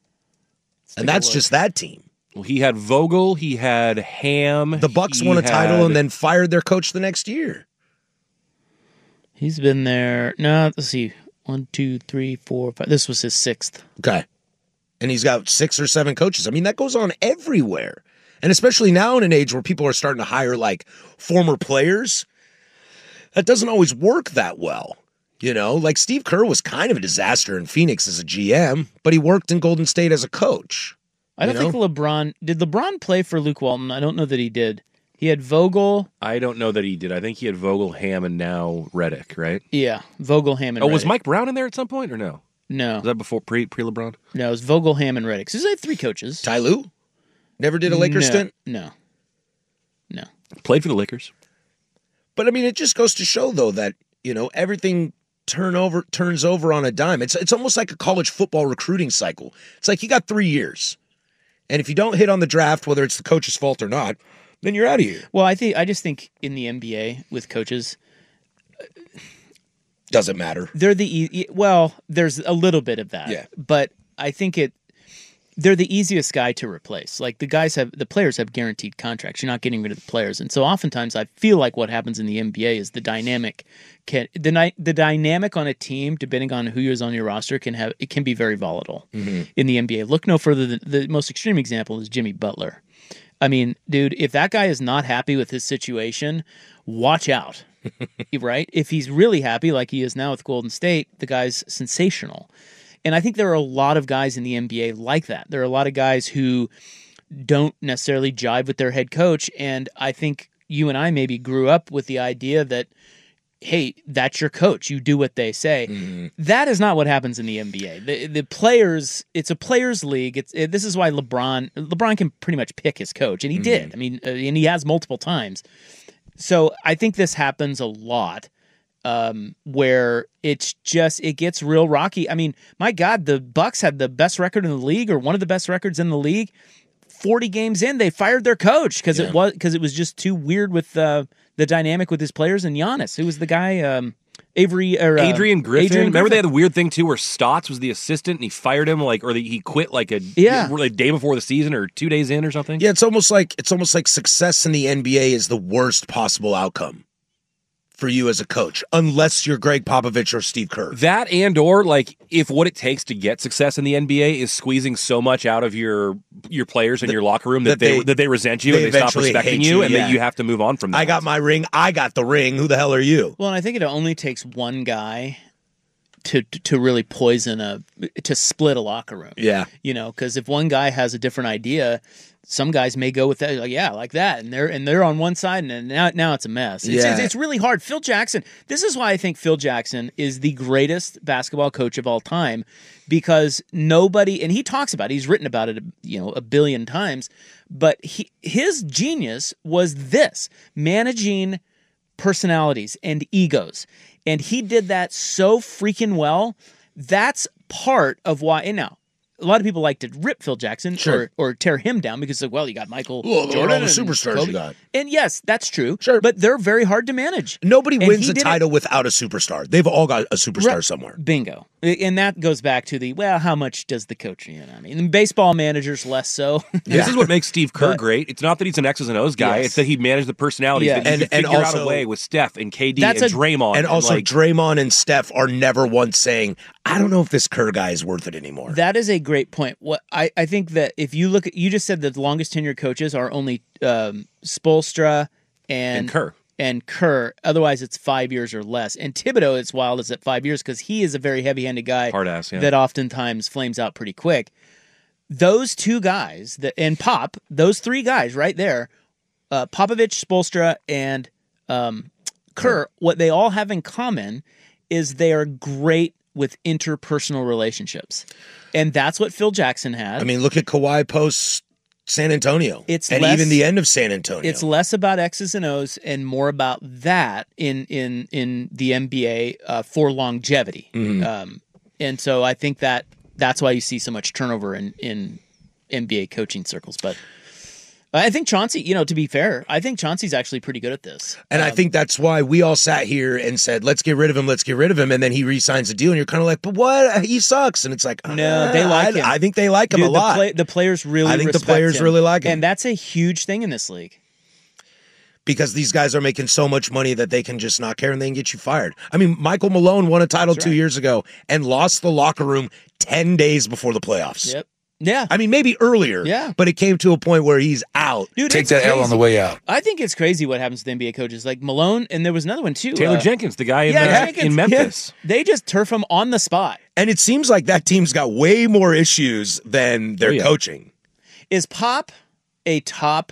And take a that's look. just that team. Well, he had Vogel, he had Ham. The Bucks he won a title had- and then fired their coach the next year. He's been there. No, let's see. One, two, three, four, five. This was his sixth. Okay. And he's got six or seven coaches. I mean, that goes on everywhere. And especially now in an age where people are starting to hire like former players, that doesn't always work that well. You know, like Steve Kerr was kind of a disaster in Phoenix as a G M, but he worked in Golden State as a coach. I don't You know? think LeBron did. LeBron play for Luke Walton. I don't know that he did. He had Vogel. I don't know that he did. I think he had Vogel, Ham, and now Reddick, right? Yeah, Vogel, Ham, and Oh, was Reddick. Mike Brown in there at some point or no? No, Was that before pre pre LeBron? no, it was Vogel, Ham, and Reddick. So they had three coaches. Ty Lue? Never did a Lakers no, stint? No, no. Played for the Lakers. But I mean, it just goes to show, though, that, you know, everything turn over turns over on a dime. It's it's almost like a college football recruiting cycle. It's like you got three years. And if you don't hit on the draft, whether it's the coach's fault or not, then you're out of here. Well, I think I just think in the N B A with coaches, Doesn't matter. they're the e- well. There's a little bit of that, Yeah. But I think it. They're the easiest guy to replace. Like the guys have, the players have guaranteed contracts. You're not getting rid of the players, and so oftentimes I feel like what happens in the N B A is the dynamic can the ni- the dynamic on a team, depending on who is on your roster, can have it can be very volatile in the N B A. Look no further than the most extreme example is Jimmy Butler. I mean, dude, if that guy is not happy with his situation, watch out. Right? If he's really happy, like he is now with Golden State, the guy's sensational. And I think there are a lot of guys in the N B A like that. There are a lot of guys who don't necessarily jive with their head coach. And I think you and I maybe grew up with the idea that, hey, that's your coach. You do what they say. Mm-hmm. That is not what happens in the N B A. The, the players, it's a players' league. It's it, this is why LeBron LeBron can pretty much pick his coach, and he Mm-hmm. did. I mean, uh, and he has multiple times. So I think this happens a lot, um, where it's just it gets real rocky. I mean, my God, the Bucks had the best record in the league, or one of the best records in the league. Forty games in, they fired their coach because Yeah. it was because it was just too weird with uh, the dynamic with his players and Giannis, who was the guy. Um, Avery or uh, Adrian Griffin. Adrian Remember they Griffin. had the weird thing too, where Stotts was the assistant and he fired him like, or the, he quit like a Yeah. like day before the season or two days in or something. Yeah, it's almost like it's almost like success in the N B A is the worst possible outcome for you as a coach, unless you're Greg Popovich or Steve Kerr. That and or like if what it takes to get success in the N B A is squeezing so much out of your your players in the, your locker room that, that they, they that they resent you they and they stop respecting you, you and yeah. that you have to move on from that. I got my ring. I got the ring. Who the hell are you? Well, and I think it only takes one guy to to really poison a to split a locker room. Yeah, you know, because if one guy has a different idea, some guys may go with that, like yeah, like that, and they're and they're on one side, and now now it's a mess. It's, yeah. it's, it's really hard. Phil Jackson. This is why I think Phil Jackson is the greatest basketball coach of all time, because nobody, and he talks about it, he's written about it, you know, a billion times, but he his genius was this: managing personalities and egos. And he did that so freaking well. That's part of why. And now, a lot of people like to rip Phil Jackson sure. or, or tear him down because, like, well, you got Michael well, Jordan all the and superstars Kobe. you got. And yes, that's true. Sure. But they're very hard to manage. Nobody and wins a title it, without a superstar. They've all got a superstar right, somewhere. Bingo. And that goes back to the, well, how much does the coach, you know, I mean, baseball managers less so. Yeah. This is what makes Steve Kerr but, great. It's not that he's an X's and O's guy. Yes. It's that he managed the personalities yeah. that he and, could and figure also, out a way with Steph and K D and a, Draymond. And, and also like, Draymond and Steph are never once saying, I don't know if this Kerr guy is worth it anymore. That is a great point. What I, I think that if you look at, you just said that the longest tenured coaches are only um, Spoelstra and, and Kerr. And Kerr, otherwise it's five years or less. And Thibodeau, it's wild, is at five years because he is a very heavy-handed guy Hard ass, yeah. that oftentimes flames out pretty quick. Those two guys, that and Pop, those three guys right there, uh, Popovich, Spoelstra, and um, Kerr, yeah. what they all have in common is they are great with interpersonal relationships. And that's what Phil Jackson had. I mean, look at Kawhi post San Antonio. It's and less, even the end of San Antonio. It's less about X's and O's and more about that in in in the N B A uh, for longevity. Mm-hmm. Um, and so I think that that's why you see so much turnover in in N B A coaching circles. But I think Chauncey, you know, to be fair, I think Chauncey's actually pretty good at this. And um, I think that's why we all sat here and said, let's get rid of him, let's get rid of him. And then he re-signs the deal, and you're kind of like, but what? He sucks. And it's like, no, they like I, him. I think they like him Dude, a lot. The, play, the players really I think the respect players him. really like him. And that's a huge thing in this league. Because these guys are making so much money that they can just not care and they can get you fired. I mean, Michael Malone won a title That's two right. years ago and lost the locker room ten days before the playoffs. Yep. Yeah. I mean, maybe earlier. Yeah. But it came to a point where he's out. Dude, Take it's that crazy. L on the way out. I think it's crazy what happens to the N B A coaches. Like Malone, and there was another one too. Taylor uh, Jenkins, the guy in, yeah, uh, Jenkins. in Memphis. Yeah. They just turf him on the spot. And it seems like that team's got way more issues than their Oh, yeah. coaching. Is Pop a top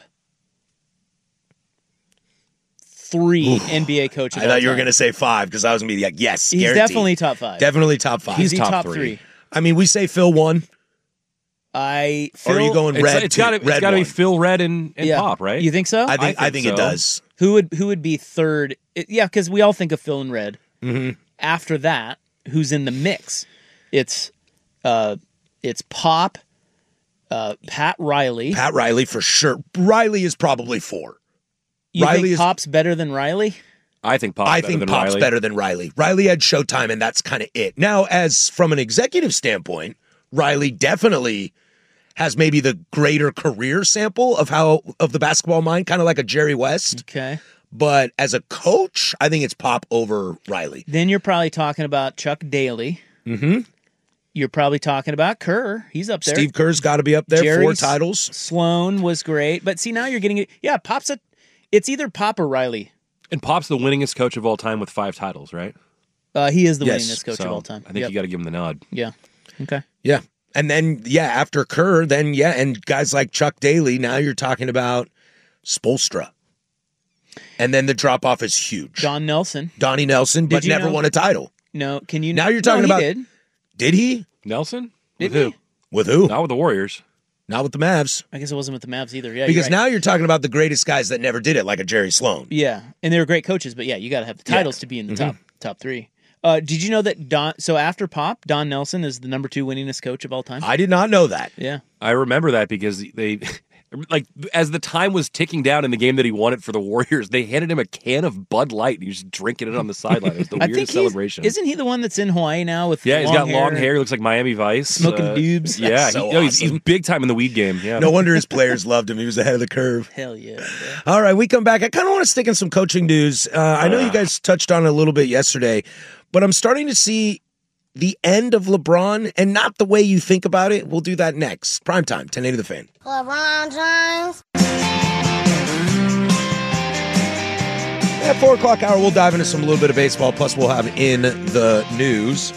three Oof. N B A coach? Of I all thought you were time? going to say five because I was going to be like, yes, He's guaranteed. definitely top five. Definitely top five. He's He's top, top three. three. I mean, we say Phil won. I. Or Phil, are you going It's, red? it's two, got to red be one? Phil, Red, and, and yeah. Pop, right? You think so? I think I I think, think it so. does. Who would who would be third? It- yeah, because we all think of Phil and Red. Mm-hmm. After that, who's in the mix? It's uh, it's Pop, uh, Pat Riley. Pat Riley for sure. Riley is probably four. You Riley think is- Pop's better than Riley? I think Pop's I better think than Pop's Riley. better than Riley. Riley had Showtime, and that's kind of it. Now, as from an executive standpoint, Riley definitely has maybe the greater career sample of how of the basketball mind, kind of like a Jerry West. Okay. But as a coach, I think it's Pop over Riley. Then you're probably talking about Chuck Daly. Mm-hmm. You're probably talking about Kerr. He's up there. Steve Kerr's got to be up there. Jerry Four titles. Sloan was great, but see now you're getting it. Yeah, Pop's a. It's either Pop or Riley. And Pop's the winningest coach of all time with five titles, right? Uh, he is the Yes. winningest coach So, of all time. I think Yep. you got to give him the nod. Yeah. Okay. Yeah. And then, yeah, after Kerr, then, yeah, and guys like Chuck Daly, now you're talking about Spoelstra. And then the drop-off is huge. Don Nelson. Donnie Nelson, but Did you never know- won a title. No, can you? Now you're No, talking he about- Did. Did he? Nelson? Did with who? he? With who? Not with the Warriors. Not with the Mavs. I guess it wasn't with the Mavs either. Yeah, Because you're right. now you're talking about the greatest guys that never did it, like a Jerry Sloan. Yeah, and they were great coaches, but yeah, you got to have the Yeah. titles to be in the Mhm. top top three. Uh, did you know that Don? So after Pop, Don Nelson is the number two winningest coach of all time. I did not know that. Yeah, I remember that because they Like, as the time was ticking down in the game that he won it for the Warriors, they handed him a can of Bud Light, and he was just drinking it on the sideline. It was the I weirdest think celebration. Isn't he the one that's in Hawaii now with Yeah, long he's got hair? long hair. He looks like Miami Vice. Smoking uh, dubs. Yeah, That's so he, no, he's, awesome. he's big time in the weed game. Yeah. No wonder his players loved him. He was ahead of the curve. Hell yeah. Bro. All right, we come back. I kind of want to stick in some coaching news. Uh, I know you guys touched on it a little bit yesterday, but I'm starting to see the end of LeBron, and not the way you think about it. We'll do that next. Primetime, ten eighty The Fan. LeBron James. At four o'clock hour, we'll dive into some a little bit of baseball, plus we'll have in the news.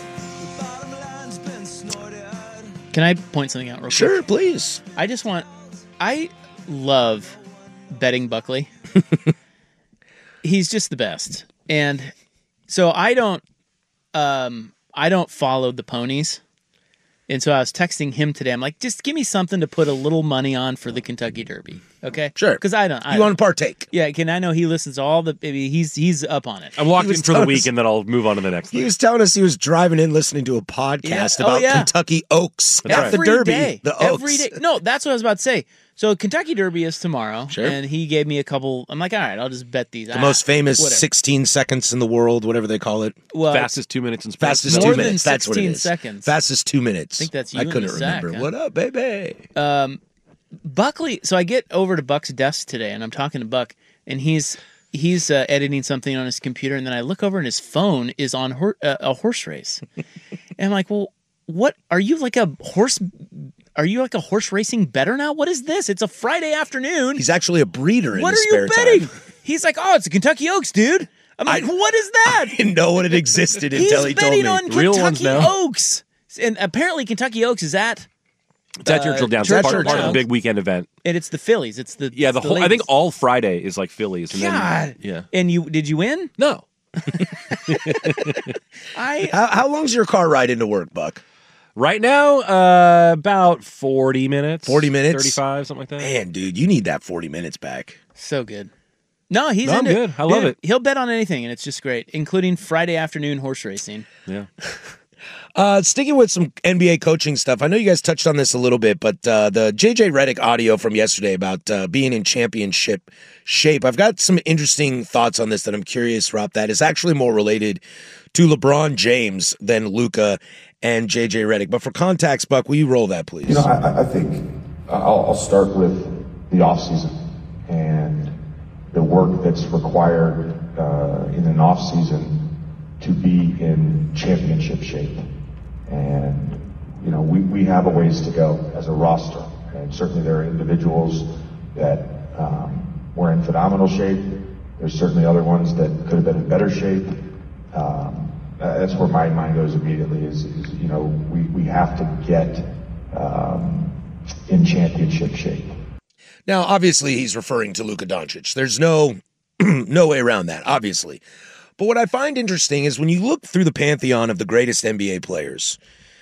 Can I point something out real Sure, quick? please. I just want, I love betting Buckley. He's just the best. And so I don't, um, I don't follow the ponies. And so I was texting him today. I'm like, just give me something to put a little money on for the Kentucky Derby. Okay? Sure. Because I don't. I You don't. want to partake? Yeah, can I know he listens to all the, maybe he's he's up on it. I'm locked He was in for the telling week, us- and then I'll move on to the next He thing. was telling us he was driving in listening to a podcast Yeah. Oh, about yeah. Kentucky Oaks, That's not right. the Every Derby, day. the Oaks. Every day. No, that's what I was about to say. So Kentucky Derby is tomorrow. Sure. And he gave me a couple. I'm like, all right, I'll just bet these. The most famous whatever. sixteen seconds in the world, whatever they call it. Well, Fastest two minutes in sports. Fastest more two than minutes. That's what it sixteen is. seconds. Fastest two minutes. I think that's you I and couldn't the sack, remember. huh? What up, baby? Um, Buckley. So I get over to Buck's desk today, and I'm talking to Buck, and he's he's uh, editing something on his computer, and then I look over, and his phone is on hor- uh, a horse race, and I'm like, well, what are you like a horse? Are you like a horse racing bettor now? What is this? It's a Friday afternoon. He's actually a breeder in what his are you spare betting? time. He's like, oh, it's a Kentucky Oaks, dude. I'm like, what is that? I didn't know what it existed until He's he told betting me. on Real Kentucky ones now. Oaks, and apparently Kentucky Oaks is at. It's at uh, Churchill Downs. Churchill It's part, part of the Downs. big weekend event. And it's the Phillies. It's the Yeah, the it's whole. I think ladies. all Friday is like Phillies. And God. Then, yeah. And you did you win? No. I How, how long's your car ride into work, Buck? Right now, uh, about forty minutes. forty minutes? thirty-five, something like that. Man, dude, you need that forty minutes back. so good. No, he's No, I'm into, good. I love dude, it. He'll bet on anything, and it's just great, including Friday afternoon horse racing. Yeah. Uh, sticking with some N B A coaching stuff, I know you guys touched on this a little bit, but uh, the J J Redick audio from yesterday about uh, being in championship shape, I've got some interesting thoughts on this that I'm curious, Rob, that is actually more related to LeBron James than Luka and J J Redick. But for context, Buck, will you roll that, please? You know, I, I think I'll, I'll start with the offseason and the work that's required uh, in an offseason to be in championship shape. And, you know, we, we have a ways to go as a roster. And certainly there are individuals that um, were in phenomenal shape. There's certainly other ones that could have been in better shape. Um, that's where my mind goes immediately is, is you know, we, we have to get um, in championship shape. Now, obviously, he's referring to Luka Doncic. There's no no way around that, obviously. But what I find interesting is when you look through the pantheon of the greatest N B A players,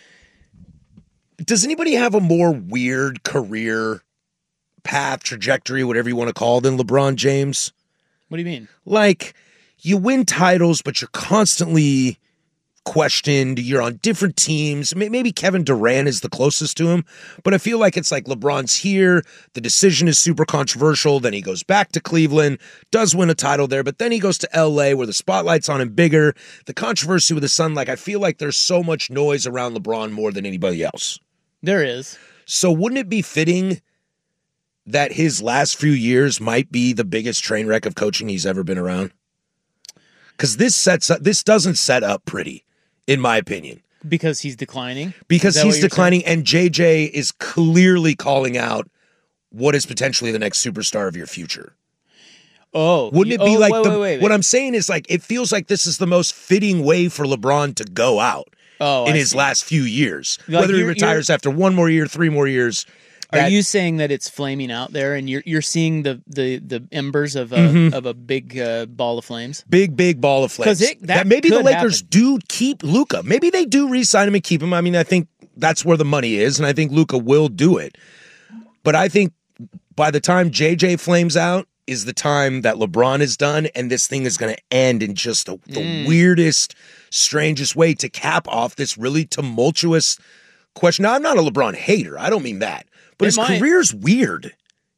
does anybody have a more weird career path, trajectory, whatever you want to call it, than LeBron James? What do you mean? Like, you win titles, but you're constantly questioned. You're on different teams. Maybe Kevin Durant is the closest to him, but I feel like it's like LeBron's here. The decision is super controversial. Then he goes back to Cleveland, does win a title there, but then he goes to L A where the spotlight's on him bigger. The controversy with his son, like I feel like there's so much noise around LeBron more than anybody else. There is. So wouldn't it be fitting that his last few years might be the biggest train wreck of coaching he's ever been around? Because this sets up, this doesn't set up pretty, in my opinion. Because he's declining? Because Is that he's what you're declining, and J J is clearly calling out what is potentially the next superstar of your future. Oh. Wouldn't it oh, be like wait, the, wait, wait, what wait. I'm saying is like, it feels like this is the most fitting way for LeBron to go out Oh, in I his see. last few years. Like Whether he you're- retires after one more year, three more years. Are that- you saying that it's flaming out there, and you're you're seeing the the, the embers of a Mhm. of a big uh, ball of flames? Big, big ball of flames. 'Cause it- that maybe the could Lakers happen. do keep Luka. Maybe they do re-sign him and keep him. I mean, I think that's where the money is, and I think Luka will do it. But I think by the time J J flames out is the time that LeBron is done, and this thing is going to end in just a, the Mm. weirdest, strangest way to cap off this really tumultuous question. Now, I'm not a LeBron hater. I don't mean that. But It his might. career's weird.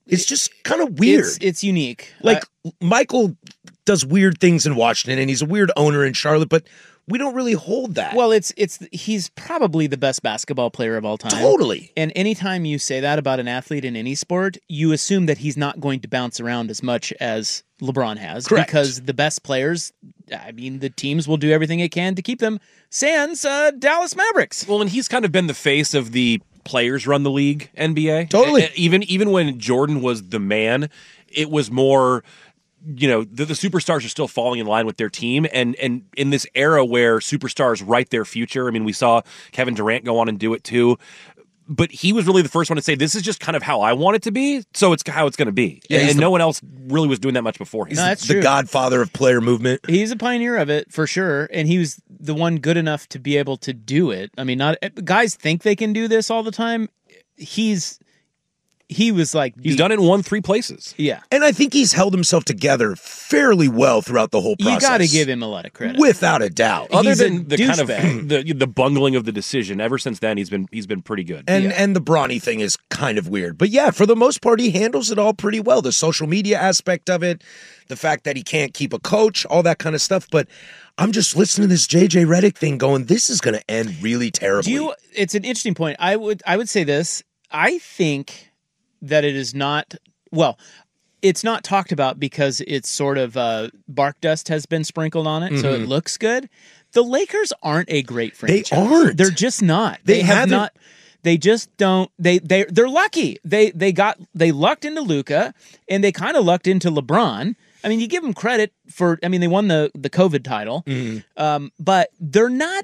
It's just kind of weird. It's, it's unique. Like, uh, Michael does weird things in Washington, and he's a weird owner in Charlotte, but we don't really hold that. Well, it's it's he's probably the best basketball player of all time. Totally. And anytime you say that about an athlete in any sport, you assume that he's not going to bounce around as much as LeBron has. Correct. Because the best players, I mean, the teams will do everything it can to keep them. Sans uh, Dallas Mavericks. Well, and he's kind of been the face of the players run the league N B A. Totally. A- even even when Jordan was the man, it was more, you know, the, the superstars are still falling in line with their team. And and in this era where superstars write their future, I mean, we saw Kevin Durant go on and do it too. But he was really the first one to say, this is just kind of how I want it to be, so it's how it's going to be. Yeah, and the, no one else really was doing that much before him. He's No, that's the true. godfather of player movement. He's a pioneer of it, for sure. And he was the one good enough to be able to do it. I mean, not guys think they can do this all the time. He's... He was like... He's the, done it in one, three places. Yeah. And I think he's held himself together fairly well throughout the whole process. You got to give him a lot of credit. Without a doubt. Other He's a than the kind of douchebag. the, the bungling of the decision, ever since then he's been he's been pretty good. And Yeah. and the Bronny thing is kind of weird. But yeah, for the most part, he handles it all pretty well. The social media aspect of it, the fact that he can't keep a coach, all that kind of stuff. But I'm just listening to this J J Redick thing going, this is going to end really terribly. Do you, it's an interesting point. I would I would say this. I think that it is not, well, it's not talked about because it's sort of uh, bark dust has been sprinkled on it, mm-hmm. so it looks good. The Lakers aren't a great franchise. They aren't. They're just not. They They, have haven't- not. They just don't. They they they're lucky. They they got they lucked into Luka and they kind of lucked into LeBron. I mean, you give them credit for. I mean, they won the the COVID title, Mm-hmm. um, but they're not.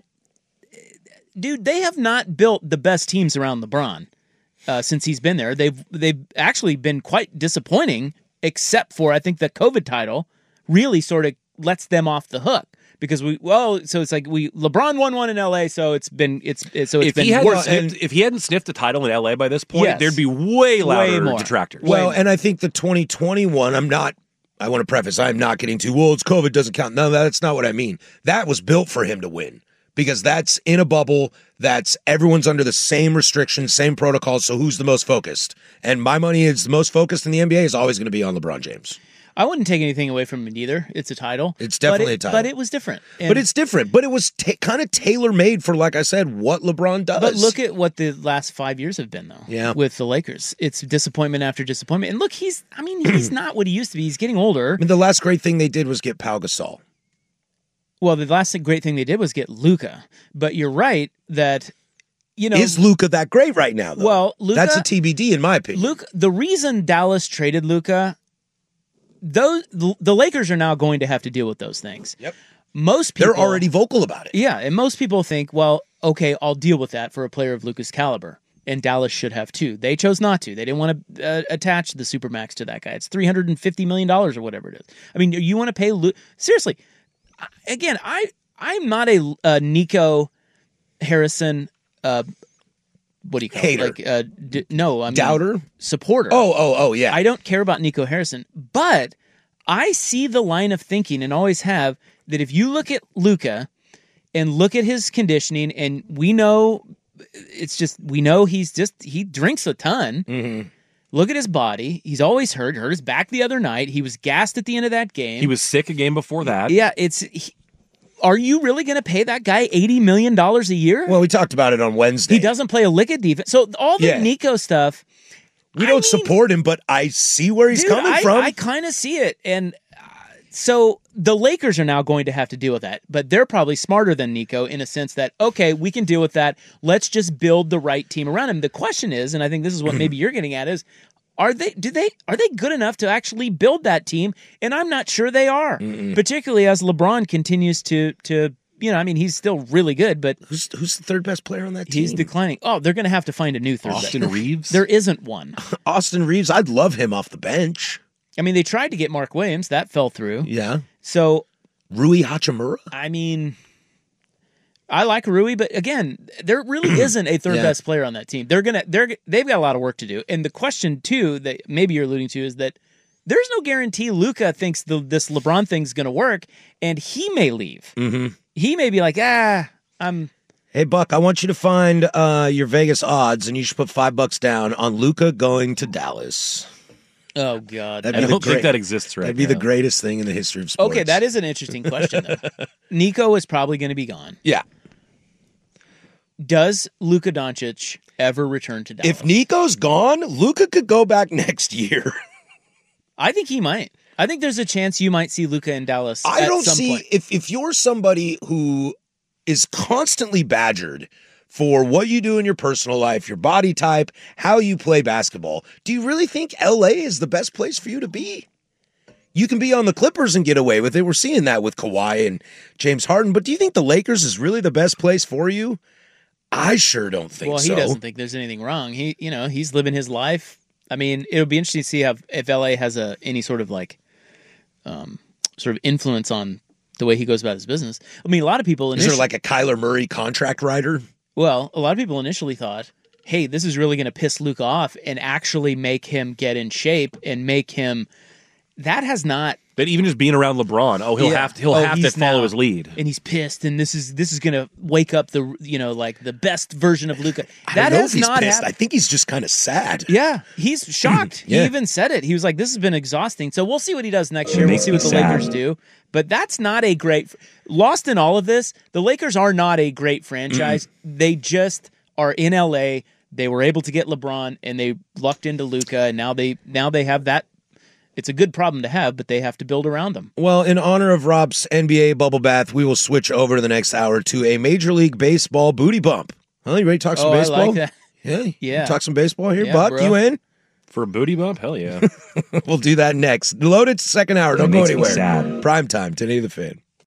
Dude, they have not built the best teams around LeBron. Uh, since he's been there, they've they've actually been quite disappointing. Except for I think the COVID title really sort of lets them off the hook because we well, so it's like we LeBron won one in L A, so it's been it's, it's so it's if been he hadn't worse. sniffed, if he hadn't sniffed a title in L A by this point, Yes. there'd be way louder more. detractors. Well, and I think the twenty twenty-one, I'm not, I want to preface, I'm not getting to, well, it's COVID, doesn't count. No, that's not what I mean. That was built for him to win because that's in a bubble. That's everyone's under the same restrictions, same protocols. So who's the most focused? And my money is the most focused in the N B A is always going to be on LeBron James. I wouldn't take anything away from it either. It's a title. It's definitely but it, a title. but it was different. And, But it's different. But it was ta- kind of tailor made for, like I said, what LeBron does. But look at what the last five years have been, though. Yeah. With the Lakers, it's disappointment after disappointment. And look, he's. I mean, he's not what he used to be. He's getting older. I mean, the last great thing they did was get Pau Gasol. Well, the last great thing they did was get Luka. But you're right that. You know, is Luka that great right now, though? Well, Luka, that's a T B D in my opinion. Luka, the reason Dallas traded Luka, those the, the Lakers are now going to have to deal with those things. Yep. Most people They're already vocal about it. Yeah, and most people think, well, okay, I'll deal with that for a player of Luka's caliber. And Dallas should have too. They chose not to. They didn't want to uh, attach the Supermax to that guy. It's three hundred fifty million dollars or whatever it is. I mean, you want to pay Luka? Seriously, again, I, I'm not a, a Nico Harrison, uh, what do you call Hater. it? Like, uh, d- no, I mean, Doubter? supporter. Oh, oh, oh, yeah. I don't care about Nico Harrison, but I see the line of thinking and always have that if you look at Luka and look at his conditioning, and we know it's just we know he's just he drinks a ton. Mm-hmm. Look at his body; he's always hurt. Hurt his back the other night. He was gassed at the end of that game. He was sick a game before that. Yeah, it's. He, are you really going to pay that guy eighty million dollars a year? Well, we talked about it on Wednesday. He doesn't play a lick of defense. So all the Yeah. Nico stuff. We I don't mean, support him, but I see where he's dude, coming I, from. I kind of see it. And uh, so the Lakers are now going to have to deal with that. But they're probably smarter than Nico in a sense that, okay, we can deal with that. Let's just build the right team around him. The question is, and I think this is what maybe you're getting at, is are they do they are they good enough to actually build that team? And I'm not sure they are. Mm-mm. Particularly as LeBron continues to to you know, I mean, he's still really good, but who's who's the third best player on that team? He's declining. Oh, they're going to have to find a new third. Austin best. Reeves? There isn't one. Austin Reeves, I'd love him off the bench. I mean, they tried to get Mark Williams. That fell through. Yeah. So Rui Hachimura? I mean, I like Rui, but again, there really isn't a third Yeah. best player on that team. They're gonna they're they've got a lot of work to do. And the question too that maybe you're alluding to is that there's no guarantee Luka thinks the, this LeBron thing's going to work, and he may leave. Mm-hmm. He may be like, ah, I'm. Hey, Buck, I want you to find uh, your Vegas odds, and you should put five bucks down on Luka going to Dallas. Oh God, That'd I be the don't think great- that exists right That'd be now. the greatest thing in the history of sports. Okay, that is an interesting question though. Nico is probably going to be gone. Yeah. Does Luka Doncic ever return to Dallas? If Nico's gone, Luka could go back next year. I think he might. I think there's a chance you might see Luka in Dallas. I at don't some see point. if if you're somebody who is constantly badgered for what you do in your personal life, your body type, how you play basketball, do you really think L A is the best place for you to be? You can be on the Clippers and get away with it. We're seeing that with Kawhi and James Harden, but do you think the Lakers is really the best place for you? I sure don't think well, so. he doesn't think there's anything wrong. He, you know, he's living his life. I mean, it'll be interesting to see how, if L A has a any sort of like, um, sort of influence on the way he goes about his business. I mean, a lot of people Is initially, there like a Kyler Murray contract writer? well, a lot of people initially thought, hey, this is really going to piss Luke off and actually make him get in shape and make him. That has not. But even just being around LeBron, oh, he'll Yeah. have to, he'll Oh, have to he's follow now- his lead. and he's pissed, and this is this is going to wake up the you know like the best version of Luka. I That don't know has if he's not pissed. happened. I think he's just kind of sad. Yeah, he's shocked. Yeah. He even said it. He was like, "This has been exhausting." So we'll see what he does next It year. We'll makes see me what the sad. Lakers do. But that's not a great. Lost in all of this, the Lakers are not a great franchise. They just are in L A. They were able to get LeBron, and they lucked into Luka, and now they now they have that. It's a good problem to have, but they have to build around them. Well, in honor of Rob's N B A bubble bath, we will switch over to the next hour to a Major League Baseball booty bump. Huh? You ready to talk some Oh, I baseball? like that. Yeah, you Yeah. Talk some baseball here, Yeah, Buck. bro. You in? For a booty bump? Hell yeah. We'll do that next. Loaded second hour. That Don't go makes me anywhere. sad. Prime time. ten eighty The Fan.